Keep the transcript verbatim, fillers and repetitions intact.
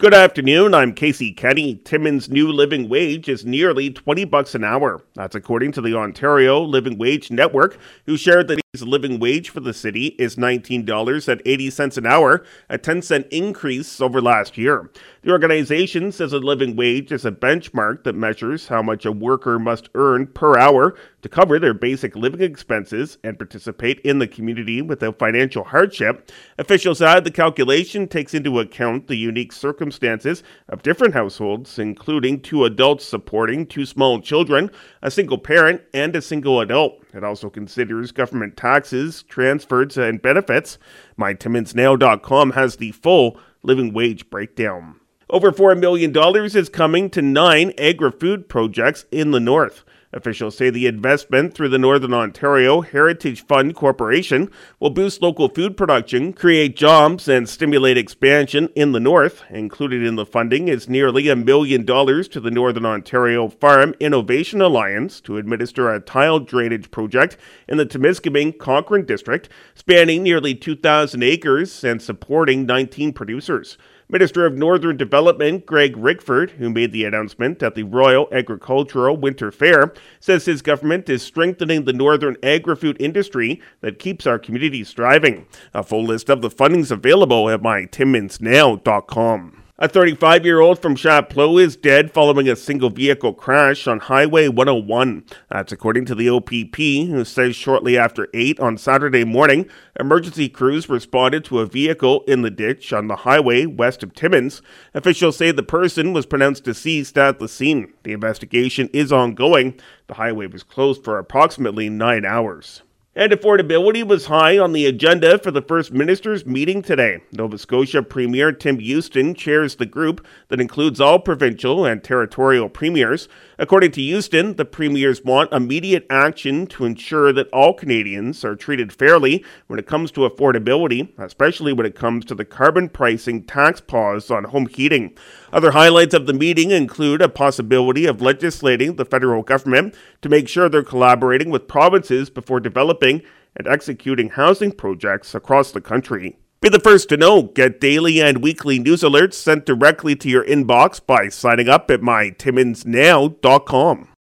Good afternoon, I'm Casey Kenny. Timmins' new living wage is nearly twenty bucks an hour. That's according to the Ontario Living Wage Network, who shared that his living wage for the city is nineteen dollars and eighty cents an hour, a ten cent increase over last year. The organization says a living wage is a benchmark that measures how much a worker must earn per hour to cover their basic living expenses and participate in the community without financial hardship. Officials add the calculation takes into account the unique circumstances of different households, including two adults supporting two small children, a single parent, and a single adult. It also considers government taxes, transfers, and benefits. my timmins now dot com has the full living wage breakdown. Over four million dollars is coming to nine agri-food projects in the north. Officials say the investment through the Northern Ontario Heritage Fund Corporation will boost local food production, create jobs, and stimulate expansion in the north. Included in the funding is nearly a million dollars to the Northern Ontario Farm Innovation Alliance to administer a tile drainage project in the Timiskaming Cochrane district, spanning nearly two thousand acres and supporting nineteen producers. Minister of Northern Development Greg Rickford, who made the announcement at the Royal Agricultural Winter Fair, says his government is strengthening the northern agri-food industry that keeps our communities thriving. A full list of the fundings available at my timmins now dot com. A thirty-five-year-old from Chapleau is dead following a single-vehicle crash on Highway one oh one. That's according to the O P P, who says shortly after eight on Saturday morning, emergency crews responded to a vehicle in the ditch on the highway west of Timmins. Officials say the person was pronounced deceased at the scene. The investigation is ongoing. The highway was closed for approximately nine hours. And affordability was high on the agenda for the First Minister's meeting today. Nova Scotia Premier Tim Houston chairs the group that includes all provincial and territorial premiers. According to Houston, the premiers want immediate action to ensure that all Canadians are treated fairly when it comes to affordability, especially when it comes to the carbon pricing tax pause on home heating. Other highlights of the meeting include a possibility of legislating the federal government to make sure they're collaborating with provinces before developing and executing housing projects across the country. Be the first to know. Get daily and weekly news alerts sent directly to your inbox by signing up at my timmins now dot com.